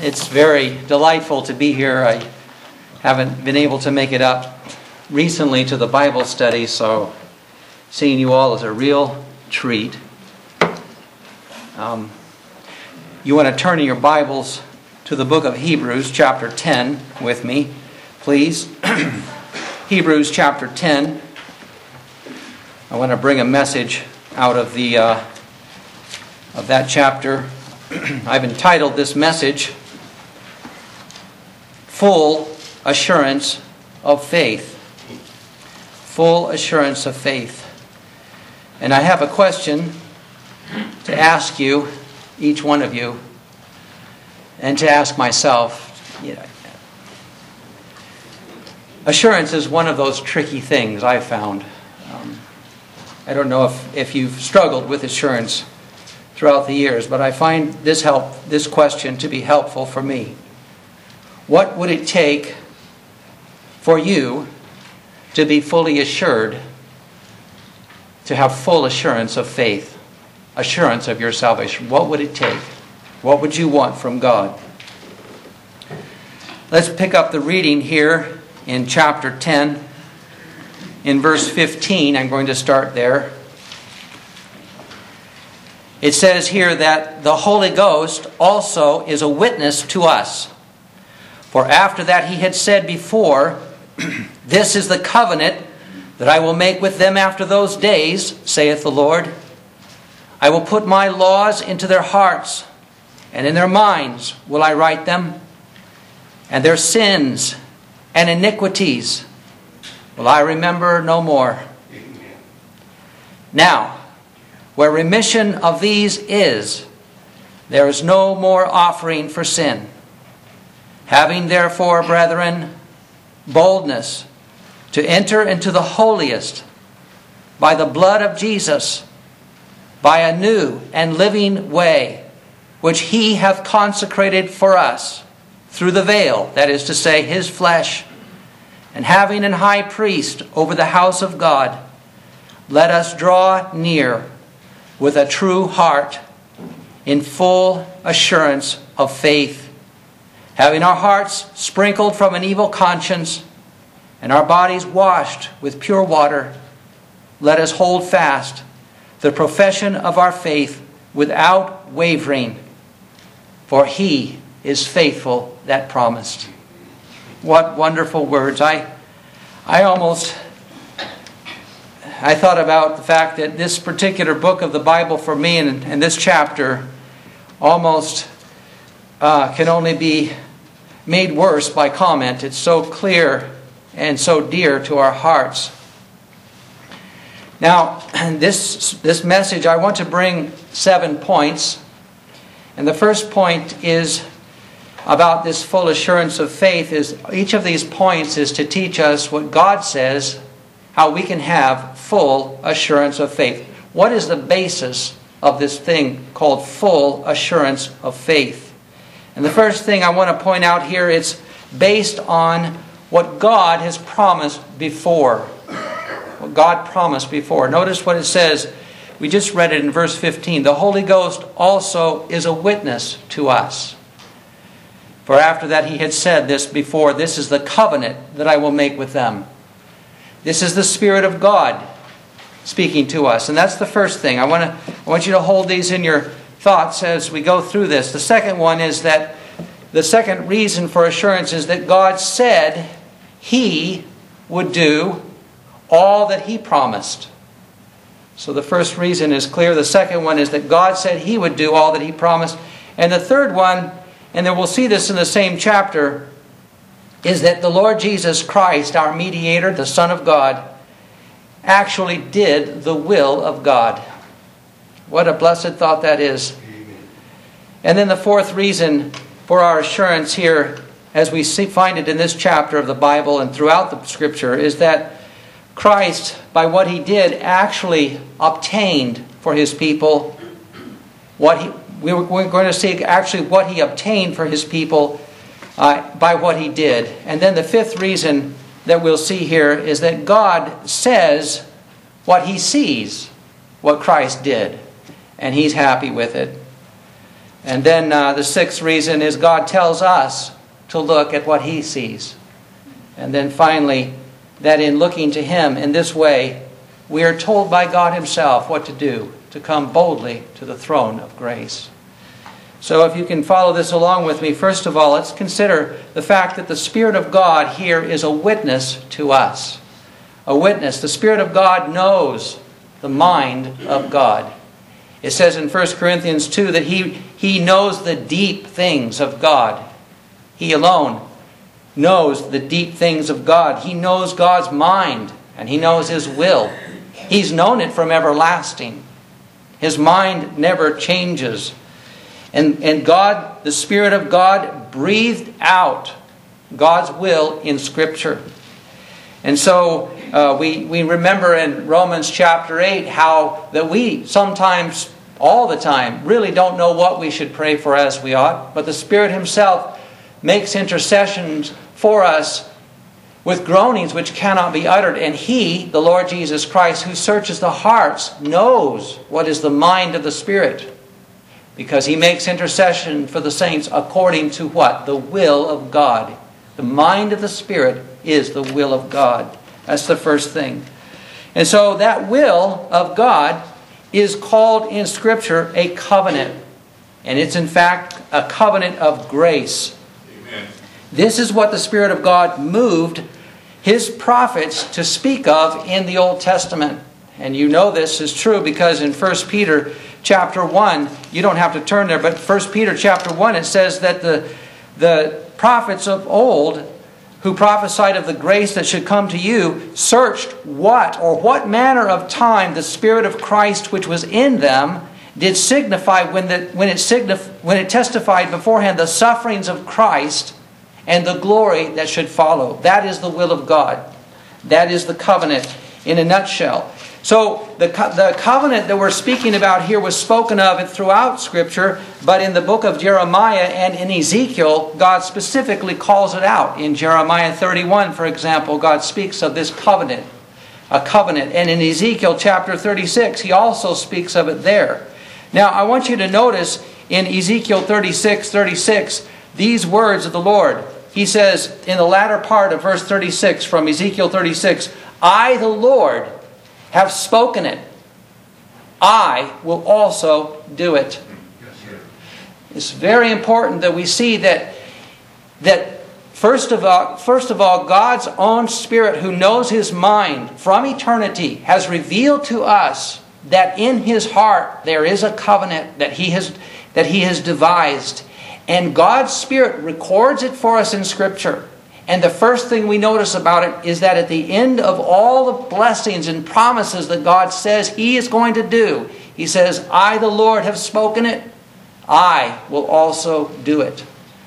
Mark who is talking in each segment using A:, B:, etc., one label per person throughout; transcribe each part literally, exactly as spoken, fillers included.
A: It's very delightful to be here. I haven't been able to make it up recently to the Bible study, so seeing you all is a real treat. Um, you want to turn in your Bibles to the book of Hebrews, chapter ten, with me, please. Hebrews, chapter ten. I want to bring a message out of the uh, of that chapter. I've entitled this message, Full Assurance of Faith. Full Assurance of Faith. And I have a question to ask you, each one of you, and to ask myself. You know, assurance is one of those tricky things I've found. Um, I don't know if, if you've struggled with assurance throughout the years, but I find this help, this question to be helpful for me. What would it take for you to be fully assured, to have full assurance of faith, assurance of your salvation? What would it take? What would you want from God? Let's pick up the reading here in chapter ten. In verse fifteen, I'm going to start there. It says here that the Holy Ghost also is a witness to us. For after that he had said before, This is the covenant that I will make with them after those days, saith the Lord. I will put my laws into their hearts, and in their minds will I write them. And their sins and iniquities will I remember no more. Now, where remission of these is, there is no more offering for sin. Having therefore, brethren, boldness to enter into the holiest by the blood of Jesus, by a new and living way, which he hath consecrated for us through the veil, that is to say, his flesh, and having an high priest over the house of God, let us draw near with a true heart, in full assurance of faith, having our hearts sprinkled from an evil conscience, and our bodies washed with pure water. Let us hold fast the profession of our faith without wavering, for he is faithful that promised. What wonderful words. I, I almost... I thought about the fact that this particular book of the Bible for me and, and this chapter almost uh, can only be made worse by comment. It's so clear and so dear to our hearts. Now, this, this message, I want to bring seven points. And the first point is about this full assurance of faith. Is each of these points is to teach us what God says, how we can have full assurance of faith. What is the basis of this thing called full assurance of faith? And the first thing I want to point out here, it's based on what God has promised before. What God promised before. Notice what it says. We just read it in verse fifteen. The Holy Ghost also is a witness to us. For after that he had said this before, This is the covenant that I will make with them. This is the Spirit of God speaking to us. And that's the first thing. I want to I want you to hold these in your thoughts as we go through this. The second one is that the second reason for assurance is that God said he would do all that he promised. So the first reason is clear. The second one is that God said he would do all that he promised. And the third one, and then we'll see this in the same chapter, is that the Lord Jesus Christ, our mediator, the Son of God, actually did the will of God. What a blessed thought that is. And then the fourth reason for our assurance here, as we see, find it in this chapter of the Bible and throughout the Scripture, is that Christ, by what he did, actually obtained for his people what he, we were, we're going to see actually what he obtained for his people Uh, by what he did. And then the fifth reason that we'll see here is that God says what he sees, what Christ did, and he's happy with it. And then uh, the sixth reason is God tells us to look at what He sees. And then finally, that in looking to Him in this way, we are told by God Himself what to do, to come boldly to the throne of grace. So if you can follow this along with me, first of all, let's consider the fact that the Spirit of God here is a witness to us. A witness. The Spirit of God knows the mind of God. It says in First Corinthians two that he, he knows the deep things of God. He alone knows the deep things of God. He knows God's mind and He knows His will. He's known it from everlasting. His mind never changes. And, and God, the Spirit of God, breathed out God's will in Scripture. And so uh, we, we remember in Romans chapter eight how that we sometimes, all the time, really don't know what we should pray for as we ought. But the Spirit Himself makes intercessions for us with groanings which cannot be uttered. And He, the Lord Jesus Christ, who searches the hearts, knows what is the mind of the Spirit. Because He makes intercession for the saints according to what? The will of God. The mind of the Spirit is the will of God. That's the first thing. And so that will of God is called in Scripture a covenant. And it's in fact a covenant of grace. Amen. This is what the Spirit of God moved His prophets to speak of in the Old Testament. And you know this is true because in First Peter chapter one, you don't have to turn there, but First Peter chapter one, it says that the, the prophets of old who prophesied of the grace that should come to you searched what or what manner of time the Spirit of Christ which was in them did signify when, the, when, it, signif- when it testified beforehand the sufferings of Christ and the glory that should follow. That is the will of God. That is the covenant in a nutshell. So the, co- the covenant that we're speaking about here was spoken of throughout Scripture, but in the book of Jeremiah and in Ezekiel, God specifically calls it out. In Jeremiah thirty-one, for example, God speaks of this covenant, a covenant. And in Ezekiel chapter thirty-six, He also speaks of it there. Now, I want you to notice in Ezekiel thirty-six, thirty-six, these words of the Lord. He says in the latter part of verse thirty-six from Ezekiel thirty-six, I, the Lord, have spoken it. I will also do it. It's very important that we see that, that first of all, first of all, God's own Spirit, who knows His mind from eternity, has revealed to us that in His heart there is a covenant that He has, that He has devised. And God's Spirit records it for us in Scripture. And the first thing we notice about it is that at the end of all the blessings and promises that God says He is going to do, He says, I, the Lord, have spoken it. I will also do it.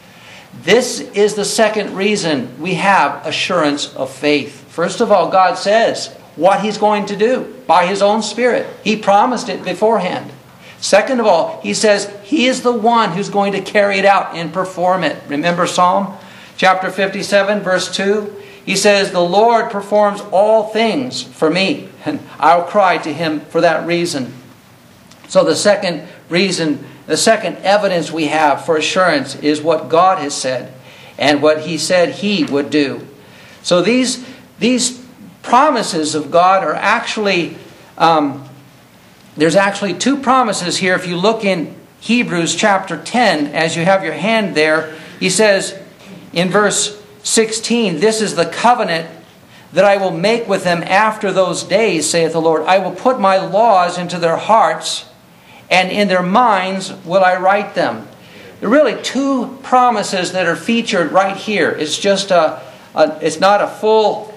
A: This is the second reason we have assurance of faith. First of all, God says what He's going to do by His own Spirit. He promised it beforehand. Second of all, He says He is the one who's going to carry it out and perform it. Remember Psalm chapter fifty-seven, verse two? He says, the Lord performs all things for me, and I'll cry to Him for that reason. So the second reason, the second evidence we have for assurance is what God has said and what He said He would do. So these, these promises of God are actually, um, there's actually two promises here. If you look in Hebrews chapter ten, as you have your hand there, he says in verse sixteen, this is the covenant that I will make with them after those days, saith the Lord. I will put my laws into their hearts, and in their minds will I write them. There are really two promises that are featured right here. It's just a, a it's not a full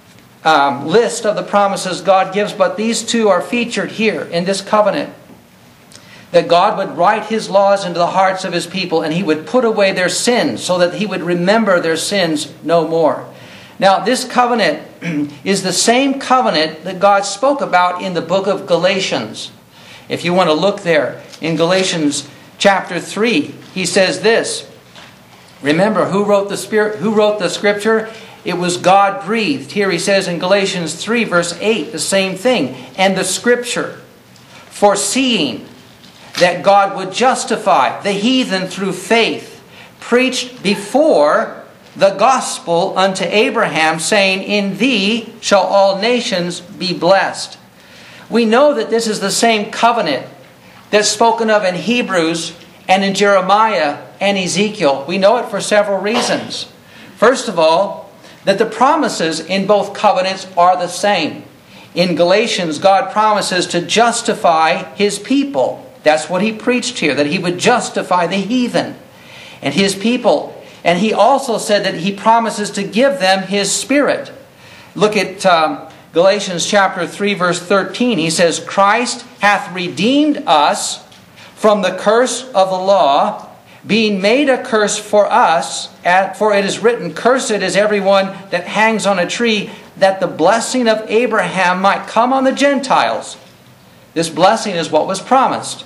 A: um, list of the promises God gives, but these two are featured here in this covenant. That God would write His laws into the hearts of His people, and He would put away their sins so that He would remember their sins no more. Now, this covenant is the same covenant that God spoke about in the book of Galatians. If you want to look there, in Galatians chapter three, he says this. Remember, who wrote the Spirit? Who wrote the Scripture? It was God breathed. Here he says in Galatians three, verse eight, the same thing. And the Scripture, foreseeing that God would justify the heathen through faith, preached before the gospel unto Abraham, saying, in thee shall all nations be blessed. We know that this is the same covenant that's spoken of in Hebrews and in Jeremiah and Ezekiel. We know it for several reasons. First of all, that the promises in both covenants are the same. In Galatians, God promises to justify His people. That's what He preached here, that He would justify the heathen and His people. And He also said that He promises to give them His Spirit. Look at um, Galatians chapter three, verse thirteen. He says, Christ hath redeemed us from the curse of the law, being made a curse for us, for it is written, cursed is everyone that hangs on a tree, that the blessing of Abraham might come on the Gentiles. This blessing is what was promised.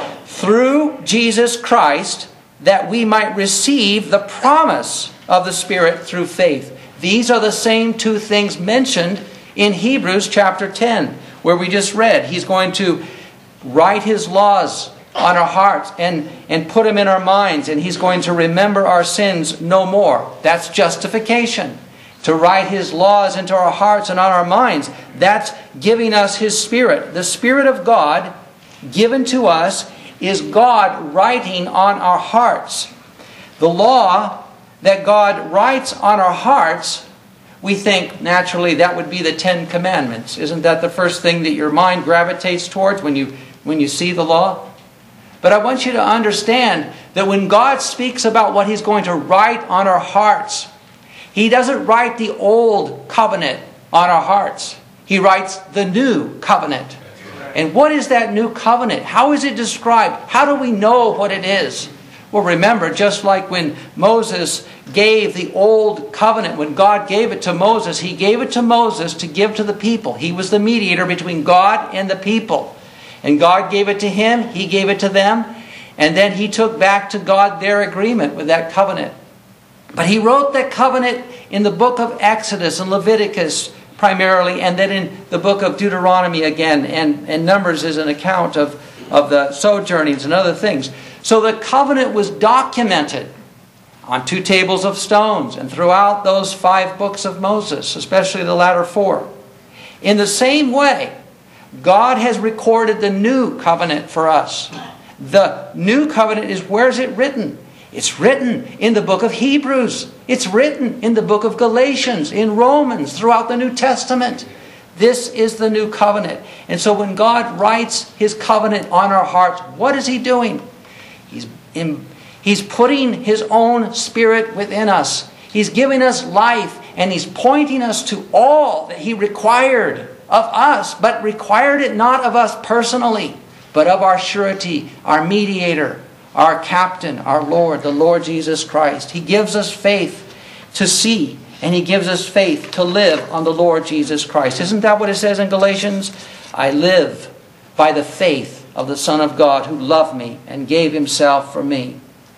A: Through Jesus Christ, that we might receive the promise of the Spirit through faith. These are the same two things mentioned in Hebrews chapter ten, where we just read. He's going to write His laws on our hearts and, and put them in our minds, and He's going to remember our sins no more. That's justification. To write His laws into our hearts and on our minds, that's giving us His Spirit. The Spirit of God given to us is God writing on our hearts. The law that God writes on our hearts, we think naturally that would be the Ten Commandments. Isn't that the first thing that your mind gravitates towards when you, when you see the law? But I want you to understand that when God speaks about what He's going to write on our hearts, He doesn't write the old covenant on our hearts. He writes the new covenant. And what is that new covenant? How is it described? How do we know what it is? Well, remember, just like when Moses gave the old covenant, when God gave it to Moses, He gave it to Moses to give to the people. He was the mediator between God and the people. And God gave it to him, He gave it to them, and then He took back to God their agreement with that covenant. But He wrote that covenant in the book of Exodus and Leviticus primarily, and then in the book of Deuteronomy again, and, and Numbers is an account of, of the sojournings and other things. So the covenant was documented on two tables of stones and throughout those five books of Moses, especially the latter four. In the same way, God has recorded the new covenant for us. The new covenant is, where is it written? It's written in the book of Hebrews. It's written in the book of Galatians, in Romans, throughout the New Testament. This is the new covenant. And so when God writes His covenant on our hearts, what is He doing? He's, in, he's putting His own Spirit within us. He's giving us life, and He's pointing us to all that He required of us, but required it not of us personally, but of our surety, our mediator, our captain, our Lord, the Lord Jesus Christ. He gives us faith to see, and He gives us faith to live on the Lord Jesus Christ. Isn't that what it says in Galatians? I live by the faith of the Son of God who loved me and gave Himself for me.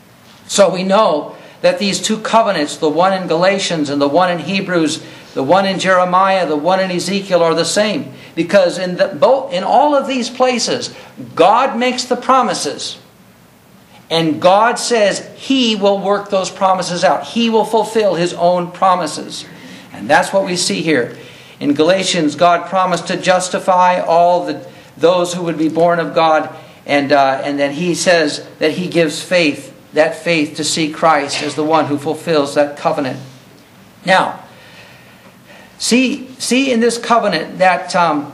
A: So we know that these two covenants, the one in Galatians and the one in Hebrews, the one in Jeremiah, the one in Ezekiel, are the same. Because in, the, both, in all of these places, God makes the promises. And God says He will work those promises out. He will fulfill His own promises. And that's what we see here. In Galatians, God promised to justify all the, those who would be born of God. And, uh, and then He says that He gives faith, that faith to see Christ as the one who fulfills that covenant. Now, see, see in this covenant that... Um,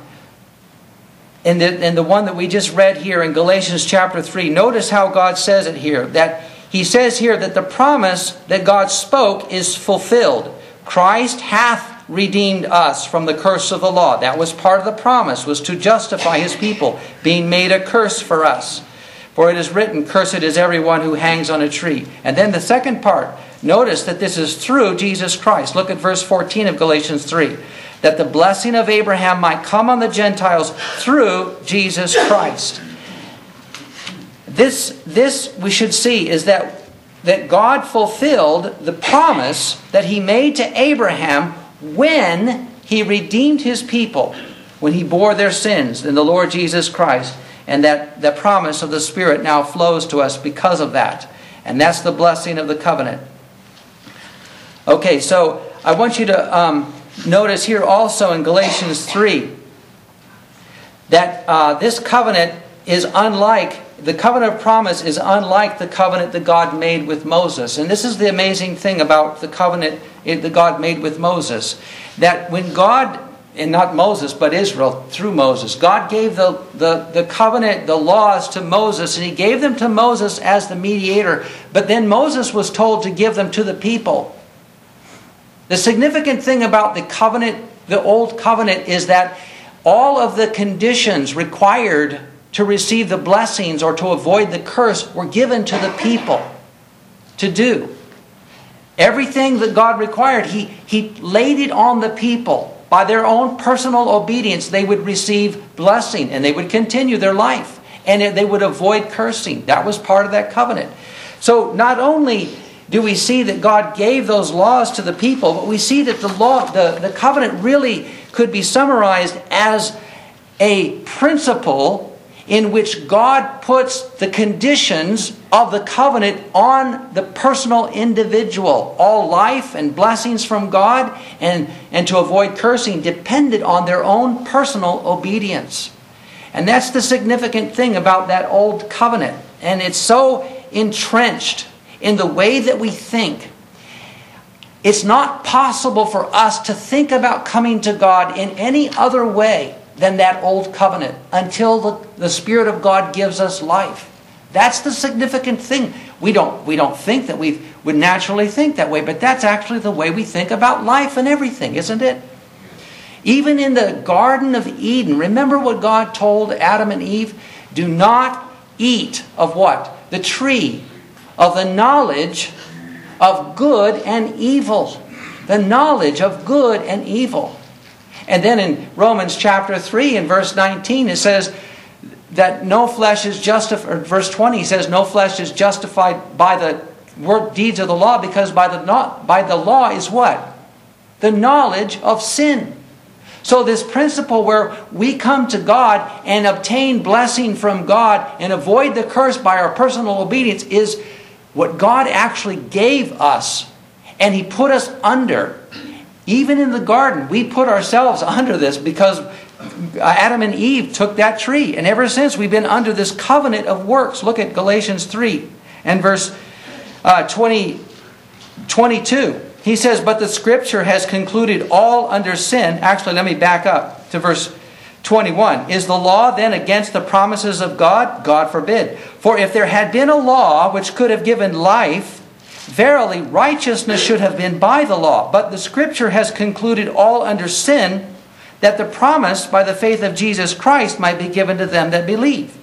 A: In the, in the one that we just read here in Galatians chapter three, notice how God says it here. That He says here that the promise that God spoke is fulfilled. Christ hath redeemed us from the curse of the law. That was part of the promise, was to justify His people, being made a curse for us. For it is written, cursed is everyone who hangs on a tree. And then the second part, notice that this is through Jesus Christ. Look at verse fourteen of Galatians three. That the blessing of Abraham might come on the Gentiles through Jesus Christ. This, this we should see is that, that God fulfilled the promise that He made to Abraham when He redeemed His people, when He bore their sins in the Lord Jesus Christ. And that the promise of the Spirit now flows to us because of that. And that's the blessing of the covenant. Okay, so I want you to um, notice here also in Galatians three that uh, this covenant is unlike, the covenant of promise is unlike the covenant that God made with Moses. And this is the amazing thing about the covenant that God made with Moses. That when God, and not Moses, but Israel through Moses, God gave the, the, the covenant, the laws to Moses, and He gave them to Moses as the mediator. But then Moses was told to give them to the people. The significant thing about the covenant, the old covenant, is that all of the conditions required to receive the blessings or to avoid the curse were given to the people to do. Everything that God required, He, he laid it on the people. By their own personal obedience, they would receive blessing and they would continue their life. And they would avoid cursing. That was part of that covenant. So not only do we see that God gave those laws to the people, but we see that the law, the, the covenant really could be summarized as a principle in which God puts the conditions of the covenant on the personal individual. All life and blessings from God and, and to avoid cursing depended on their own personal obedience. And that's the significant thing about that old covenant. And it's so entrenched in the way that we think. It's not possible for us to think about coming to God in any other way than that old covenant until the, the Spirit of God gives us life. That's the significant thing. We don't, we don't think that we would naturally think that way, but that's actually the way we think about life and everything, isn't it? Even in the Garden of Eden, remember what God told Adam and Eve? Do not eat of what? The tree of the knowledge of good and evil. The knowledge of good and evil. And then in Romans chapter three and verse nineteen it says that no flesh is justified, verse twenty he says no flesh is justified by the work deeds of the law, because by the not by the law is what? The knowledge of sin. So this principle where we come to God and obtain blessing from God and avoid the curse by our personal obedience is what God actually gave us, and He put us under. Even in the garden, we put ourselves under this because Adam and Eve took that tree. And ever since, we've been under this covenant of works. Look at Galatians three and verse uh, twenty, twenty-two. He says, but the Scripture has concluded all under sin. Actually, let me back up to verse twenty-one. Is the law then against the promises of God? God forbid. For if there had been a law which could have given life, verily, righteousness should have been by the law. But the Scripture has concluded all under sin, that the promise by the faith of Jesus Christ might be given to them that believe.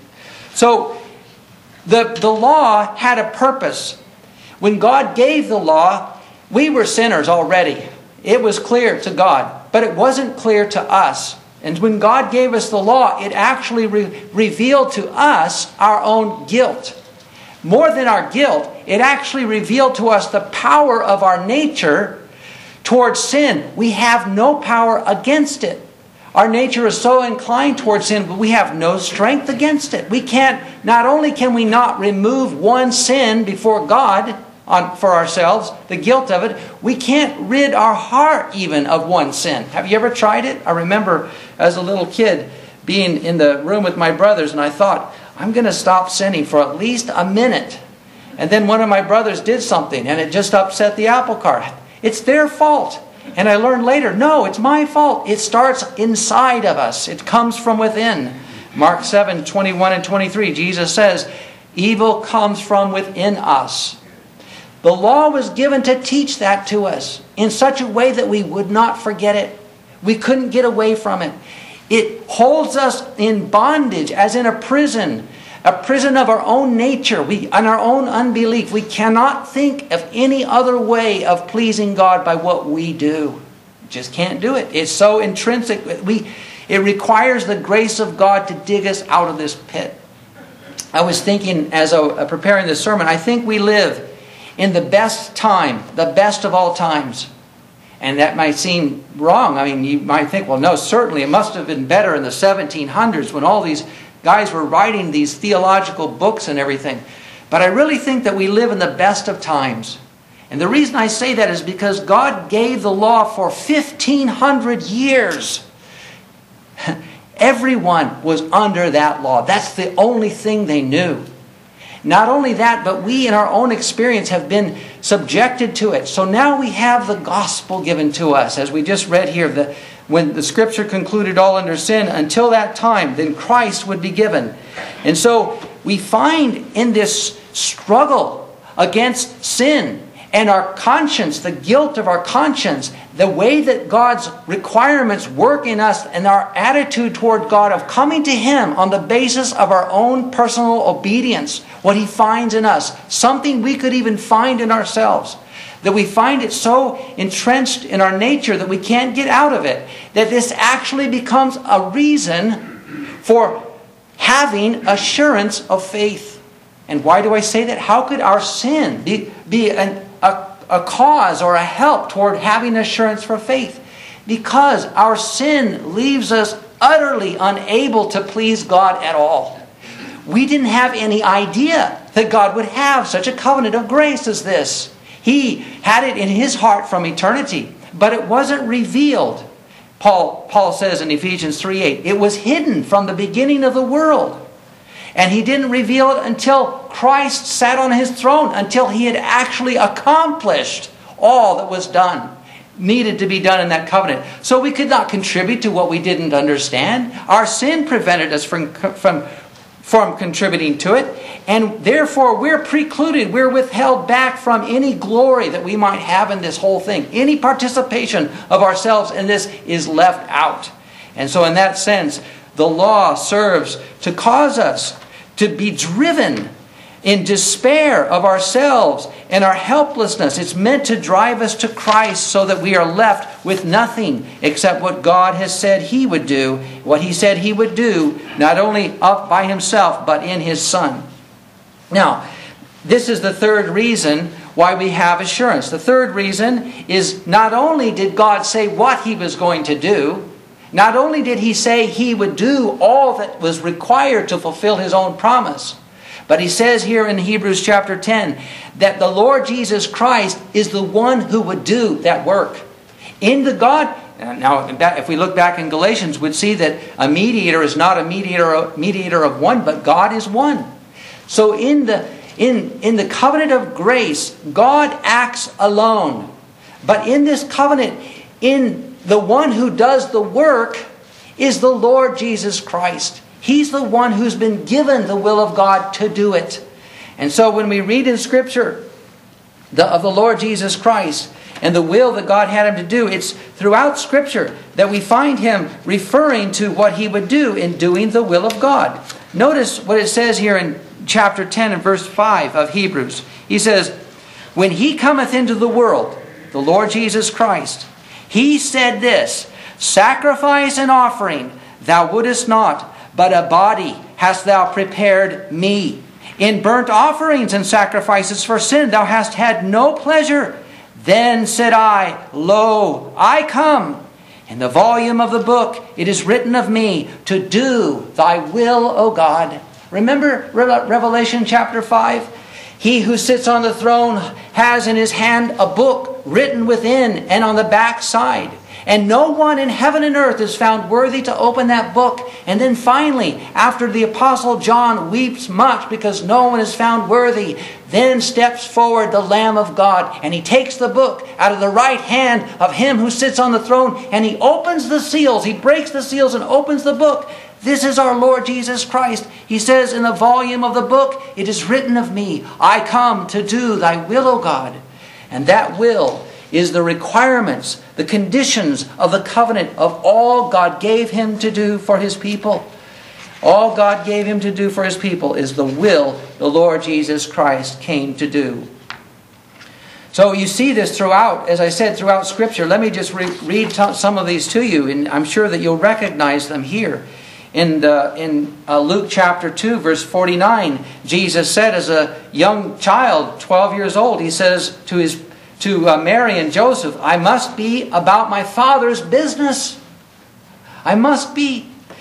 A: So, the, the law had a purpose. When God gave the law, we were sinners already. It was clear to God, but it wasn't clear to us. And when God gave us the law, it actually re- revealed to us our own guilt. More than our guilt, it actually revealed to us the power of our nature towards sin. We have no power against it. Our nature is so inclined towards sin, but we have no strength against it. We can't, not only can we not remove one sin before God on, for ourselves, the guilt of it, we can't rid our heart even of one sin. Have you ever tried it? I remember as a little kid being in the room with my brothers, and I thought, I'm going to stop sinning for at least a minute. And then one of my brothers did something, and it just upset the apple cart. It's their fault. And I learned later, no, it's my fault. It starts inside of us. It comes from within. Mark seven, twenty-one and twenty-three, Jesus says, evil comes from within us. The law was given to teach that to us in such a way that we would not forget it. We couldn't get away from it. It holds us in bondage, as in a prison, a prison of our own nature, we, and our own unbelief. We cannot think of any other way of pleasing God by what we do. Just can't do it. It's so intrinsic. We, it requires the grace of God to dig us out of this pit. I was thinking as I was preparing this sermon, I think we live in the best time, the best of all times. And that might seem wrong. I mean, you might think, well, no, certainly it must have been better in the seventeen hundreds when all these guys were writing these theological books and everything. But I really think that we live in the best of times. And the reason I say that is because God gave the law for fifteen hundred years. Everyone was under that law. That's the only thing they knew. Not only that, but we in our own experience have been subjected to it. So now we have the gospel given to us, as we just read here. The, when the scripture concluded all under sin, until that time, then Christ would be given. And so we find in this struggle against sin and our conscience, the guilt of our conscience, the way that God's requirements work in us and our attitude toward God of coming to Him on the basis of our own personal obedience, what He finds in us, something we could even find in ourselves, that we find it so entrenched in our nature that we can't get out of it, that this actually becomes a reason for having assurance of faith. And why do I say that? How could our sin be, be an A, a cause or a help toward having assurance for faith? Because our sin leaves us utterly unable to please God at all. We didn't have any idea that God would have such a covenant of grace as this. He had it in His heart from eternity, but it wasn't revealed. Paul, Paul says in Ephesians three eight, it was hidden from the beginning of the world. And He didn't reveal it until Christ sat on His throne, until He had actually accomplished all that was done, needed to be done in that covenant. So we could not contribute to what we didn't understand. Our sin prevented us from, from, from contributing to it. And therefore we're precluded, we're withheld back from any glory that we might have in this whole thing. Any participation of ourselves in this is left out. And so in that sense, the law serves to cause us to be driven in despair of ourselves and our helplessness. It's meant to drive us to Christ so that we are left with nothing except what God has said He would do, what He said He would do, not only up by Himself, but in His Son. Now, this is the third reason why we have assurance. The third reason is not only did God say what He was going to do, not only did He say He would do all that was required to fulfill His own promise, but He says here in Hebrews chapter ten that the Lord Jesus Christ is the one who would do that work. In the God, now if we look back in Galatians, we'd see that a mediator is not a mediator, mediator of one, but God is one. So in the, in, in the covenant of grace, God acts alone. But in this covenant, in the one who does the work is the Lord Jesus Christ. He's the one who's been given the will of God to do it. And so when we read in Scripture the, of the Lord Jesus Christ and the will that God had Him to do, it's throughout Scripture that we find Him referring to what He would do in doing the will of God. Notice what it says here in chapter ten and verse five of Hebrews. He says, when He cometh into the world, the Lord Jesus Christ, He said this, sacrifice and offering thou wouldest not, but a body hast thou prepared me. In burnt offerings and sacrifices for sin thou hast had no pleasure. Then said I, lo, I come. In the volume of the book it is written of me, to do thy will, O God. Remember Revelation chapter five? He who sits on the throne has in his hand a book written within and on the back side. And no one in heaven and earth is found worthy to open that book. And then finally, after the Apostle John weeps much because no one is found worthy, then steps forward the Lamb of God. And he takes the book out of the right hand of Him who sits on the throne. And He opens the seals. He breaks the seals and opens the book. This is our Lord Jesus Christ. He says in the volume of the book, it is written of me, I come to do thy will, O God. And that will is the requirements, the conditions of the covenant of all God gave Him to do for His people. All God gave Him to do for His people is the will the Lord Jesus Christ came to do. So you see this throughout, as I said, throughout Scripture. Let me just re- read t- some of these to you, and I'm sure that you'll recognize them here. In, the, in uh, Luke chapter two, verse forty-nine, Jesus said as a young child, twelve years old, He says to his to uh, Mary and Joseph, I must be about my Father's business. I must be.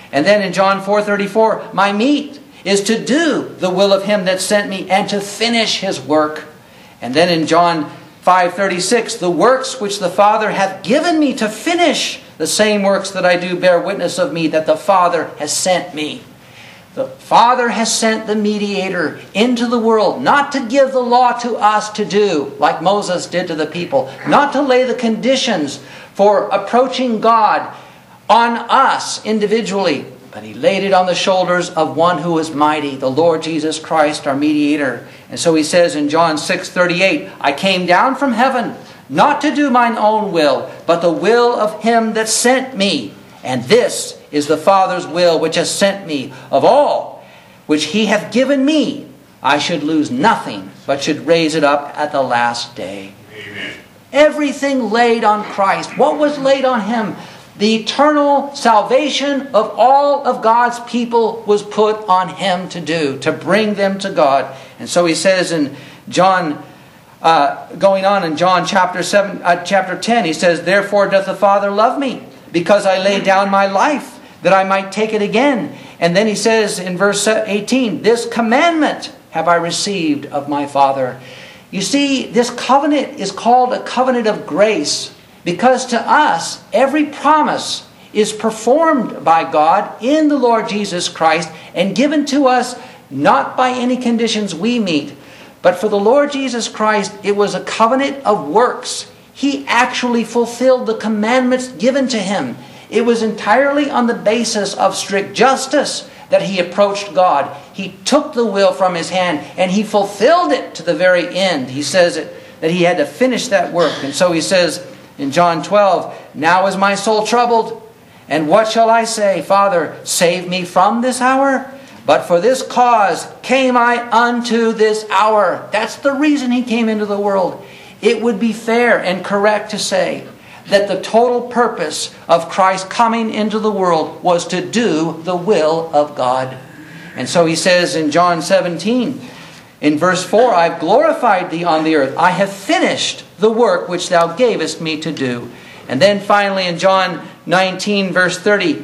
A: And then in John four thirty-four, my meat is to do the will of him that sent me and to finish his work. And then in John five thirty-six, the works which the Father hath given me to finish, the same works that I do bear witness of me, that the Father has sent me. The Father has sent the mediator into the world, not to give the law to us to do, like Moses did to the people, not to lay the conditions for approaching God on us individually, but he laid it on the shoulders of one who is mighty, the Lord Jesus Christ, our mediator. And so he says in John six thirty-eight, I came down from heaven, not to do mine own will, but the will of him that sent me. And this is the Father's will which has sent me. Of all which he hath given me, I should lose nothing, but should raise it up at the last day.
B: Amen.
A: Everything laid on Christ. What was laid on him? The eternal salvation of all of God's people was put on him to do, to bring them to God. And so he says in John, uh, going on in John chapter seven, uh, chapter ten, he says, therefore doth the Father love me, because I lay down my life, that I might take it again. And then he says in verse eighteen, this commandment have I received of my Father. You see, this covenant is called a covenant of grace, because to us, every promise is performed by God in the Lord Jesus Christ and given to us not by any conditions we meet. But for the Lord Jesus Christ, it was a covenant of works. He actually fulfilled the commandments given to him. It was entirely on the basis of strict justice that he approached God. He took the will from his hand and he fulfilled it to the very end. He says it, that he had to finish that work. And so he says in John twelve, now is my soul troubled, and what shall I say? Father, save me from this hour? But for this cause came I unto this hour. That's the reason he came into the world. It would be fair and correct to say that the total purpose of Christ coming into the world was to do the will of God. And so he says in John seventeen, in verse four, I've glorified thee on the earth. I have finished the work which thou gavest me to do. And then finally in John nineteen, verse thirty,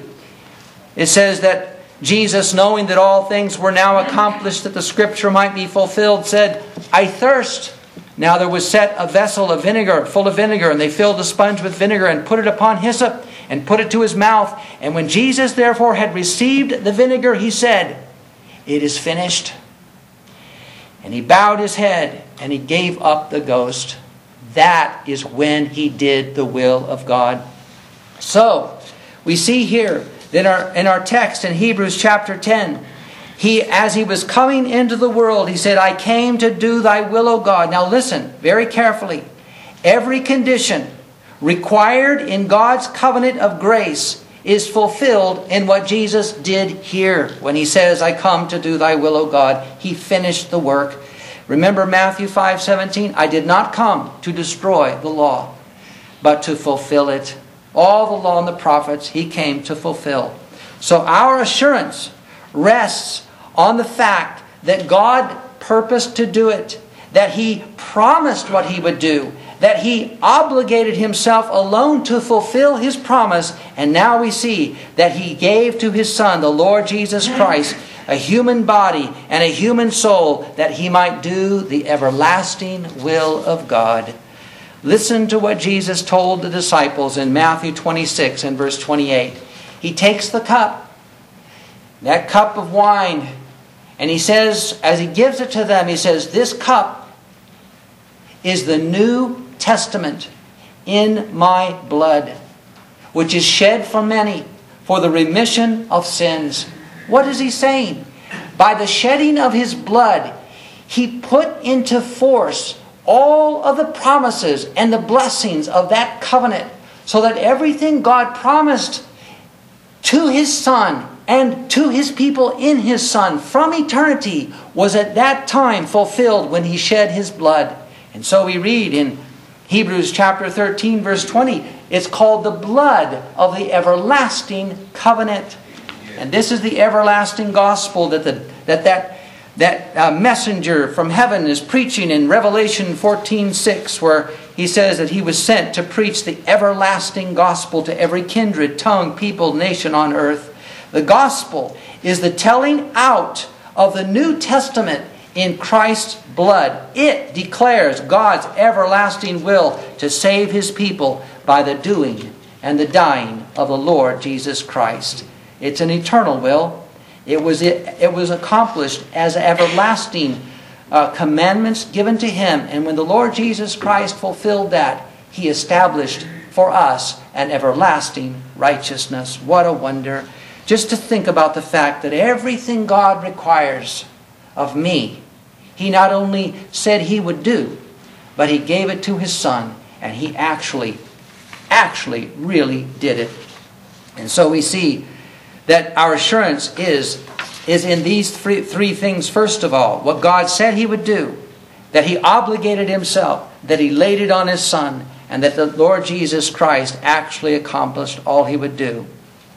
A: it says that Jesus, knowing that all things were now accomplished, that the scripture might be fulfilled, said, I thirst. Now there was set a vessel of vinegar, full of vinegar, and they filled the sponge with vinegar and put it upon hyssop and put it to his mouth. And when Jesus therefore had received the vinegar, he said, it is finished. And he bowed his head and he gave up the ghost. That is when he did the will of God. So, we see here that our, in our text in Hebrews chapter ten, He, as he was coming into the world, he said, I came to do thy will, O God. Now listen very carefully. Every condition required in God's covenant of grace is fulfilled in what Jesus did here. When he says, I come to do thy will, O God, he finished the work. Remember Matthew five seventeen? I did not come to destroy the law, but to fulfill it. All the law and the prophets he came to fulfill. So our assurance rests on the fact that God purposed to do it, that he promised what he would do, that he obligated himself alone to fulfill his promise, and now we see that he gave to his Son, the Lord Jesus Christ, a human body and a human soul, that he might do the everlasting will of God. Listen to what Jesus told the disciples in Matthew twenty-six and verse twenty-eight. He takes the cup, that cup of wine, and he says, as he gives it to them, he says, this cup is the New Testament in my blood, which is shed for many for the remission of sins. What is he saying? By the shedding of his blood, he put into force all of the promises and the blessings of that covenant, so that everything God promised to his Son and to his people in his Son from eternity was at that time fulfilled when he shed his blood. And so we read in Hebrews chapter thirteen verse twenty, it's called the blood of the everlasting covenant. And this is the everlasting gospel that the, that that that uh, messenger from heaven is preaching in Revelation fourteen six, where he says that he was sent to preach the everlasting gospel to every kindred, tongue, people, nation on earth. The gospel is the telling out of the New Testament in Christ's blood. It declares God's everlasting will to save His people by the doing and the dying of the Lord Jesus Christ. It's an eternal will. It was, it, it was accomplished as everlasting uh, commandments given to Him. And when the Lord Jesus Christ fulfilled that, He established for us an everlasting righteousness. What a wonder. Just to think about the fact that everything God requires of me, He not only said He would do, but He gave it to His Son, and He actually, actually really did it. And so we see that our assurance is, is in these three, three things. First of all, what God said He would do, that He obligated Himself, that He laid it on His Son, and that the Lord Jesus Christ actually accomplished all He would do.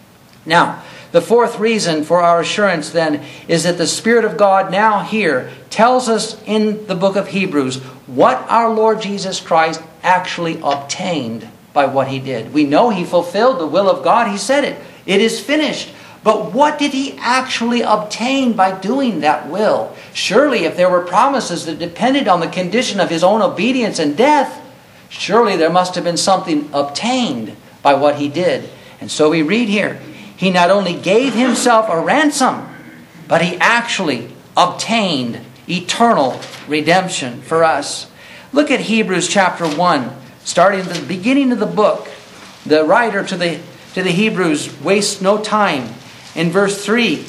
A: Now, the fourth reason for our assurance then is that the Spirit of God now here tells us in the book of Hebrews what our Lord Jesus Christ actually obtained by what He did. We know He fulfilled the will of God. He said it. It is finished. But what did He actually obtain by doing that will? Surely if there were promises that depended on the condition of His own obedience and death, surely there must have been something obtained by what He did. And so we read here, He not only gave Himself a ransom, but He actually obtained eternal redemption for us. Look at Hebrews chapter one, starting at the beginning of the book. The writer to the, to the Hebrews wastes no time. In verse three,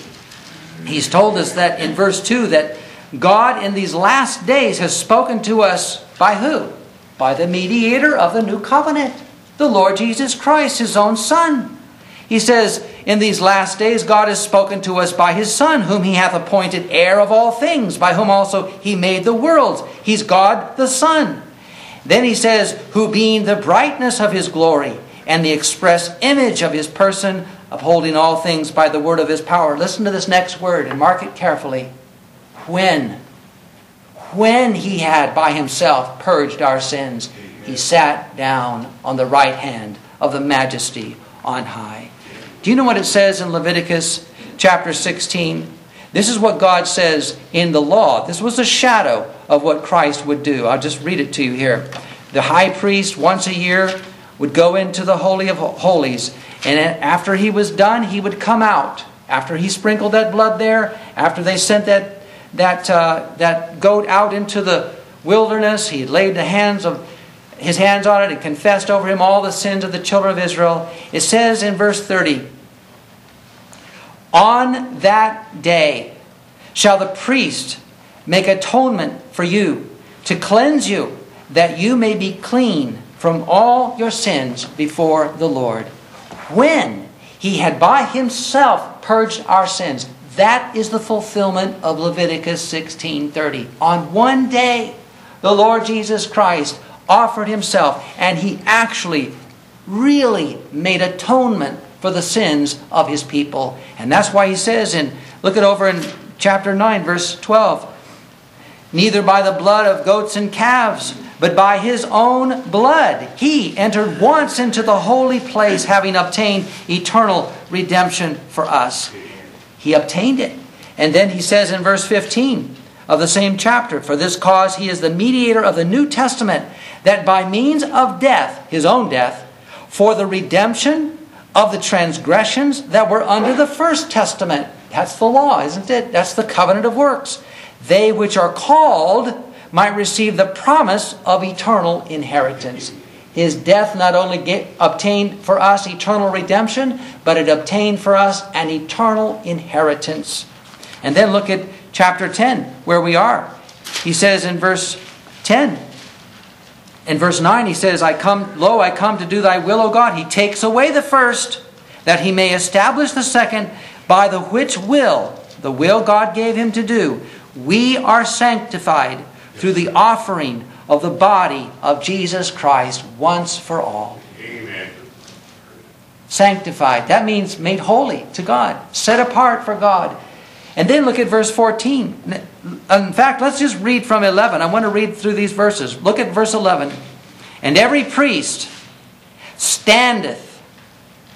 A: he's told us that in verse two that God in these last days has spoken to us by who? By the mediator of the new covenant, the Lord Jesus Christ, His own Son. He says, in these last days God has spoken to us by His Son, whom He hath appointed heir of all things, by whom also He made the worlds. He's God the Son. Then he says, who being the brightness of His glory and the express image of His person, upholding all things by the word of His power. Listen to this next word and mark it carefully. When, when He had by Himself purged our sins, He sat down on the right hand of the Majesty on high. Do you know what it says in Leviticus chapter sixteen? This is what God says in the law. This was a shadow of what Christ would do. I'll just read it to you here. The high priest once a year would go into the Holy of Holies, and after he was done, he would come out. After he sprinkled that blood there, after they sent that that uh, that goat out into the wilderness, he laid the hands of his hands on it and confessed over him all the sins of the children of Israel. It says in verse thirty, on that day shall the priest make atonement for you, to cleanse you, that you may be clean from all your sins before the Lord. When He had by Himself purged our sins. That is the fulfillment of Leviticus sixteen thirty. On one day, the Lord Jesus Christ offered Himself, and He actually, really made atonement for the sins of His people. And that's why He says in, look it over in chapter nine, verse twelve, neither by the blood of goats and calves, but by His own blood He entered once into the holy place, having obtained eternal redemption for us. He obtained it. And then He says in verse fifteen of the same chapter, for this cause He is the mediator of the New Testament, that by means of death, His own death, for the redemption of the transgressions that were under the first testament. That's the law, isn't it? That's the covenant of works. They which are called might receive the promise of eternal inheritance. His death not only get, obtained for us eternal redemption, but it obtained for us an eternal inheritance. And then look at chapter ten, where we are. He says in verse ten, in verse nine, he says, I come, lo, I come to do thy will, O God. He takes away the first, that He may establish the second, by the which will, the will God gave Him to do, we are sanctified through the offering of the body of Jesus Christ once for all.
B: Amen.
A: Sanctified. That means made holy to God. Set apart for God. And then look at verse fourteen. In fact, let's just read from eleven. I want to read through these verses. Look at verse eleven. And every priest standeth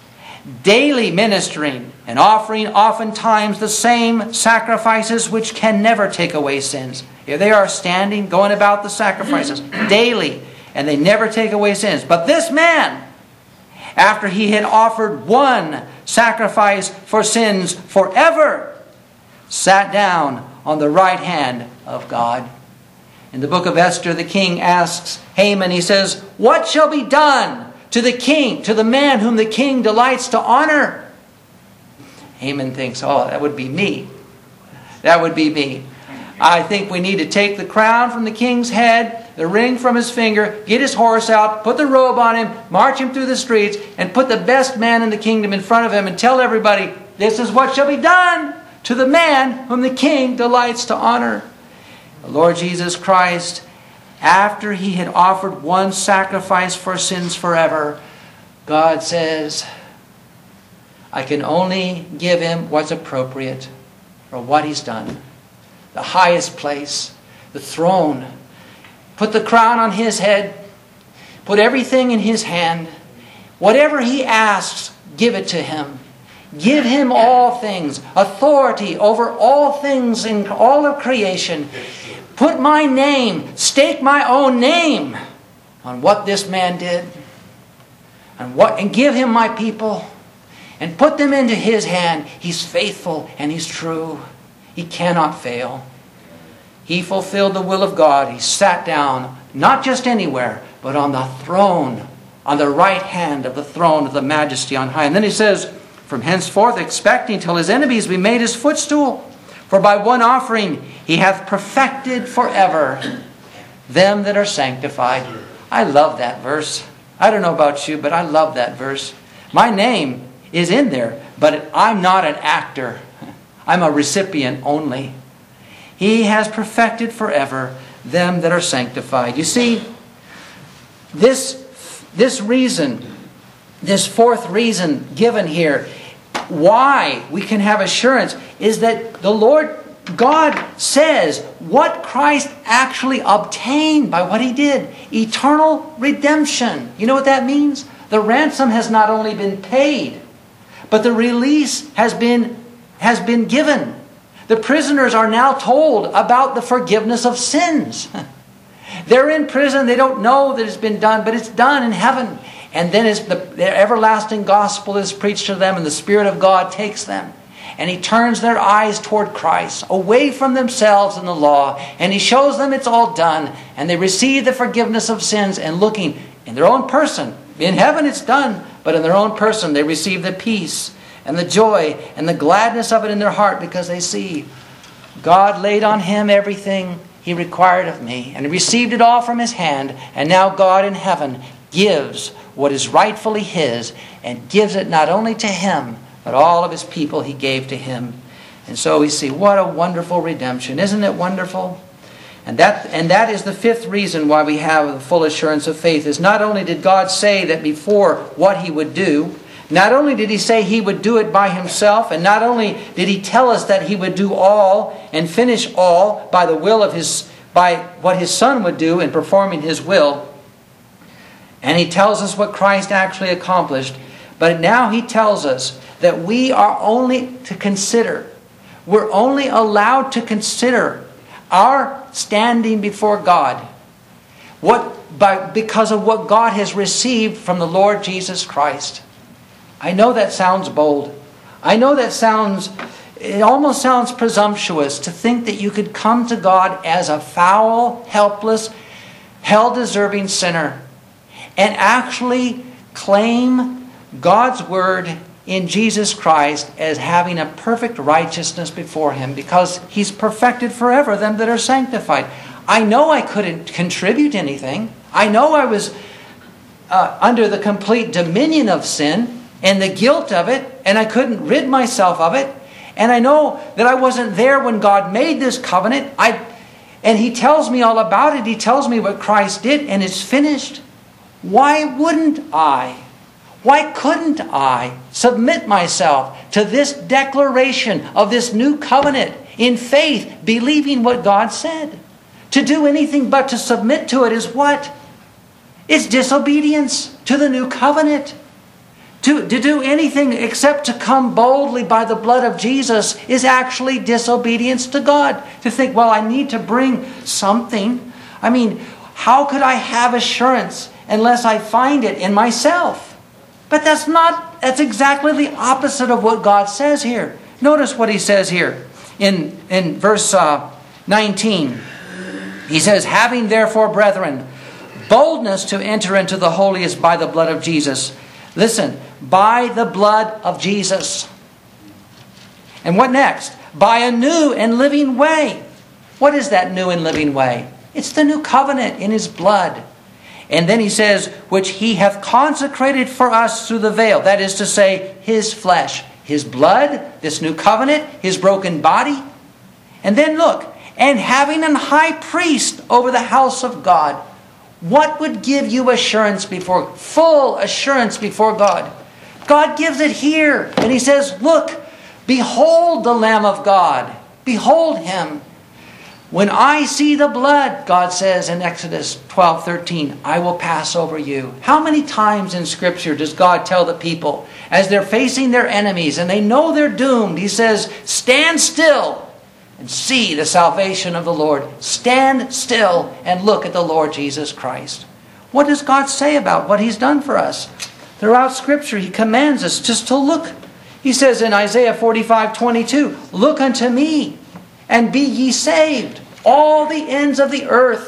A: daily ministering and offering oftentimes the same sacrifices which can never take away sins. Here they are standing, going about the sacrifices daily, and they never take away sins. But this man, after he had offered one sacrifice for sins forever, sat down on the right hand of God. In the book of Esther, the king asks Haman, he says, "What shall be done to the king, to the man whom the king delights to honor?" Haman thinks, oh, that would be me. That would be me. I think we need to take the crown from the king's head, the ring from his finger, get his horse out, put the robe on him, march him through the streets, and put the best man in the kingdom in front of him and tell everybody, this is what shall be done to the man whom the king delights to honor. The Lord Jesus Christ, after he had offered one sacrifice for sins forever, God says, I can only give him what's appropriate for what he's done. The highest place, the throne. Put the crown on his head. Put everything in his hand. Whatever he asks, give it to him. Give him all things. Authority over all things in all of creation. Put my name, stake my own name on what this man did. And what, and give him my people. And put them into his hand. He's faithful and he's true. He cannot fail. He fulfilled the will of God. He sat down, not just anywhere, but on the throne, on the right hand of the throne of the majesty on high. And then he says, from henceforth expecting till his enemies be made his footstool. For by one offering he hath perfected forever them that are sanctified. I love that verse. I don't know about you, but I love that verse. My name is in there, but I'm not an actor. I'm a recipient only. He has perfected forever them that are sanctified. You see, this, this reason, this fourth reason given here, why we can have assurance, is that the Lord God says what Christ actually obtained by what He did. Eternal redemption. You know what that means? The ransom has not only been paid, but the release has been, has been given. The prisoners are now told about the forgiveness of sins. They're in prison. They don't know that it's been done, but it's done in heaven. And then it's the, the everlasting gospel is preached to them, and the Spirit of God takes them. And He turns their eyes toward Christ, away from themselves and the law. And He shows them it's all done. And they receive the forgiveness of sins, and looking in their own person. In heaven it's done, but in their own person they receive the peace and the joy and the gladness of it in their heart, because they see God laid on Him everything He required of me, and He received it all from His hand. And now God in heaven gives what is rightfully His, and gives it not only to Him, but all of His people He gave to Him. And so we see what a wonderful redemption. Isn't it wonderful? And that, and that is the fifth reason why we have the full assurance of faith, is not only did God say that before what He would do, not only did He say He would do it by Himself, and not only did He tell us that He would do all and finish all by the will of His, by what His Son would do in performing His will, and He tells us what Christ actually accomplished, but now He tells us that we are only to consider, we're only allowed to consider our standing before God, what by because of what God has received from the Lord Jesus Christ. I know that sounds bold. I know that sounds, it almost sounds presumptuous to think that you could come to God as a foul, helpless, hell-deserving sinner and actually claim God's word in Jesus Christ as having a perfect righteousness before Him, because He's perfected forever them that are sanctified. I know I couldn't contribute anything. I know I was uh, under the complete dominion of sin and the guilt of it, and I couldn't rid myself of it. And I know that I wasn't there when God made this covenant. I, and He tells me all about it. He tells me what Christ did, and it's finished. Why wouldn't I? Why couldn't I submit myself to this declaration of this new covenant in faith, believing what God said? To do anything but to submit to it is what? It's disobedience to the new covenant. To, to do anything except to come boldly by the blood of Jesus is actually disobedience to God. To think, well, I need to bring something. I mean, how could I have assurance unless I find it in myself? But that's not, that's exactly the opposite of what God says here. Notice what he says here in, in verse uh, nineteen. He says, having therefore, brethren, boldness to enter into the holiest by the blood of Jesus. Listen, by the blood of Jesus. And what next? By a new and living way. What is that new and living way? It's the new covenant in his blood. And then he says, which he hath consecrated for us through the veil. That is to say, his flesh, his blood, this new covenant, his broken body. And then look, and having an high priest over the house of God. What would give you assurance before, full assurance before God? God gives it here. And he says, look, behold the Lamb of God. Behold him. When I see the blood, God says in Exodus twelve thirteen, I will pass over you. How many times in Scripture does God tell the people, as they're facing their enemies and they know they're doomed, he says, stand still and see the salvation of the Lord. Stand still and look at the Lord Jesus Christ. What does God say about what he's done for us? Throughout Scripture, he commands us just to look. He says in Isaiah forty-five twenty-two, look unto me and be ye saved, all the ends of the earth.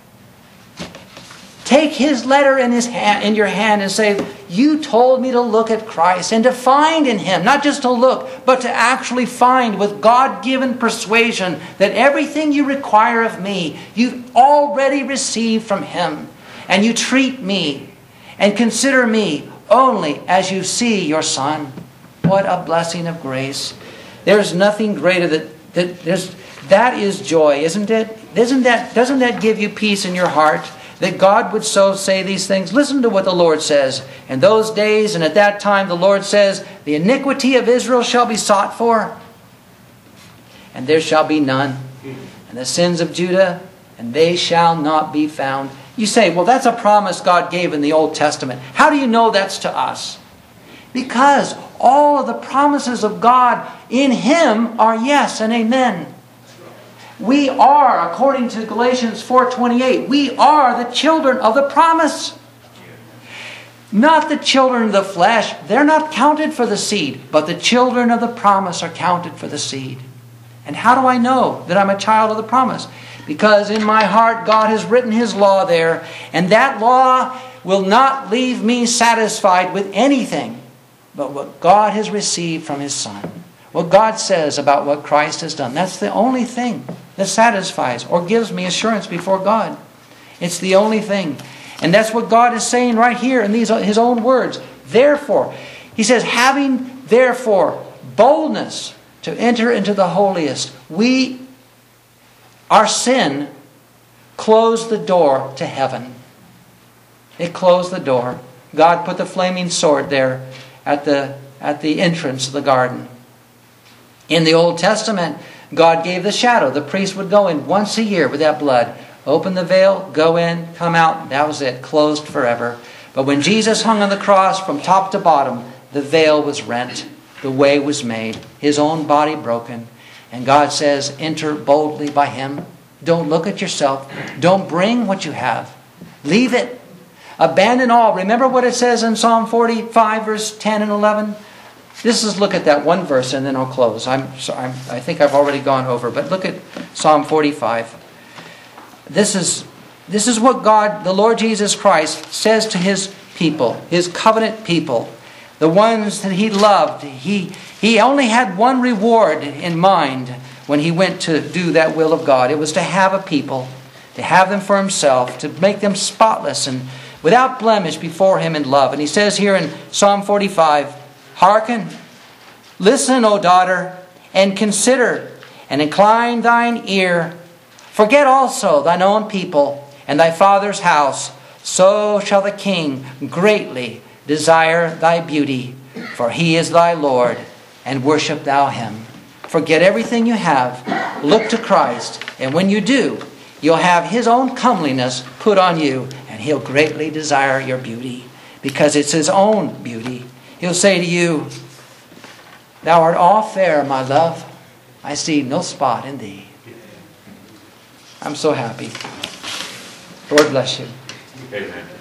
A: Take his letter in his hand, in your hand and say, you told me to look at Christ and to find in him, not just to look, but to actually find with God-given persuasion that everything you require of me, you've already received from him. And you treat me and consider me only as you see your Son. What a blessing of grace. There's nothing greater that, that there's, that is joy, isn't it? Isn't that, doesn't that give you peace in your heart? That God would so say these things. Listen to what the Lord says. In those days and at that time the Lord says, the iniquity of Israel shall be sought for, and there shall be none. And the sins of Judah, and they shall not be found. You say, well, that's a promise God gave in the Old Testament. How do you know that's to us? Because all of the promises of God in him are yes and amen. We are, according to Galatians four twenty-eight, we are the children of the promise. Not the children of the flesh. They're not counted for the seed. But the children of the promise are counted for the seed. And how do I know that I'm a child of the promise? Because in my heart God has written his law there. And that law will not leave me satisfied with anything but what God has received from his Son. What God says about what Christ has done. That's the only thing that satisfies or gives me assurance before God. It's the only thing. And that's what God is saying right here in these his own words. Therefore, he says, having therefore boldness to enter into the holiest, we, our sin, closed the door to heaven. It closed the door. God put the flaming sword there at the, at the entrance of the garden. In the Old Testament, God gave the shadow. The priest would go in once a year with that blood. Open the veil, go in, come out. That was it. Closed forever. But when Jesus hung on the cross from top to bottom, the veil was rent. The way was made. His own body broken. And God says, enter boldly by him. Don't look at yourself. Don't bring what you have. Leave it. Abandon all. Remember what it says in Psalm forty-five, verse ten and eleven? This is, look at that one verse and then I'll close. I'm, I'm, I think I've already gone over, but look at Psalm forty-five. This is, this is what God, the Lord Jesus Christ, says to his people, his covenant people, the ones that he loved. He, he only had one reward in mind when he went to do that will of God. It was to have a people, to have them for himself, to make them spotless and without blemish before him in love. And he says here in Psalm forty-five, hearken, listen, O daughter, and consider, and incline thine ear. Forget also thine own people, and thy father's house. So shall the king greatly desire thy beauty, for he is thy Lord, and worship thou him. Forget everything you have. Look to Christ, and when you do, you'll have his own comeliness put on you, and he'll greatly desire your beauty, because it's his own beauty. He'll say to you, "Thou art all fair, my love. I see no spot in thee." I'm so happy. Lord bless you.
B: Amen.